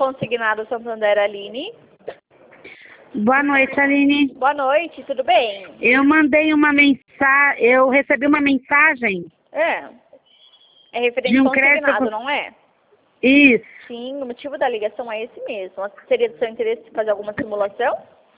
Consignado Santander, Aline. Boa noite, Aline. Boa noite, tudo bem? Eu mandei uma mensagem, eu recebi uma mensagem É referente de um consignado, crédito. não é? Isso, Sim, o motivo da ligação é esse mesmo. Seria do seu interesse fazer alguma simulação?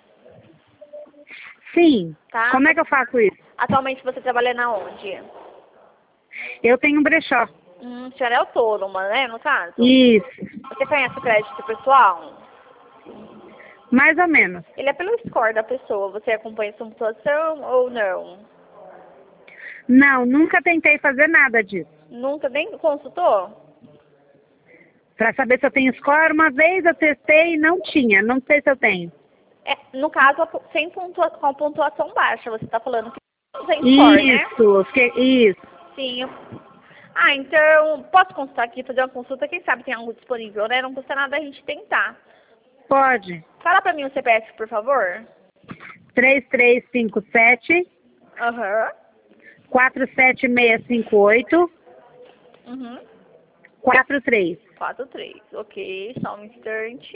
sim. Tá. Como é que eu faço isso? Atualmente você trabalha na onde? Eu tenho um brechó. A senhora é autônoma, né, no caso? Isso, Você conhece o crédito pessoal? mais ou menos. Ele é pelo score da pessoa. Você acompanha sua pontuação ou não? Não, nunca tentei fazer nada disso. Nunca nem consultou? Para saber se eu tenho score, uma vez eu testei e não tinha. Não sei se eu tenho. No caso, sem com a pontuação baixa. Você está falando que não tem score, né? Isso. Sim. Então, posso consultar aqui, fazer uma consulta? Quem sabe tem algo disponível, né? Não custa nada a gente tentar. Pode. Fala pra mim o CPF, por favor. 3357 Aham. 47658 Uhum. 43. 43. Ok, só um instante.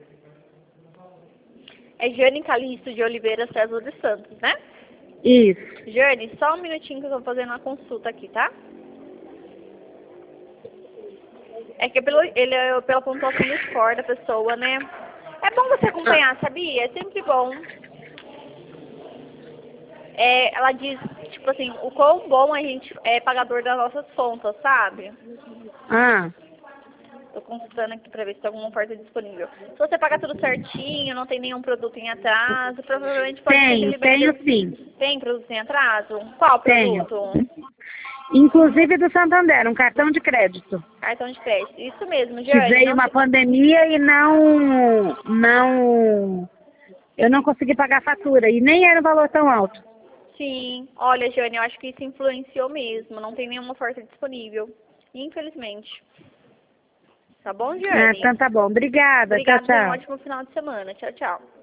É Jane Calixto de Oliveira César dos Santos, né? Isso. Jane, só um minutinho que eu tô fazendo uma consulta aqui, tá? É que ele é pela pontuação do score da pessoa, né? É bom você acompanhar, sabia? É sempre bom. Ela diz, tipo assim, o quão bom a gente é pagador das nossas contas, sabe? Ah, Tô consultando aqui pra ver se tem alguma oferta disponível. Se você pagar tudo certinho, não tem nenhum produto em atraso, provavelmente pode ser que tenho sim. Tem produto em atraso? Qual Tenho. produto? Inclusive do Santander, um cartão de crédito. Cartão de crédito. Isso mesmo, Que Jane. veio uma pandemia e eu não consegui pagar a fatura. E nem era um valor tão alto. Sim. Olha, Jane, eu acho que isso influenciou mesmo. Não tem nenhuma oferta disponível. Infelizmente. Tá bom, Jane? Ah, então tá bom. Obrigada. Obrigada, Tchau, tenha um tchau. ótimo final de semana. Tchau, tchau.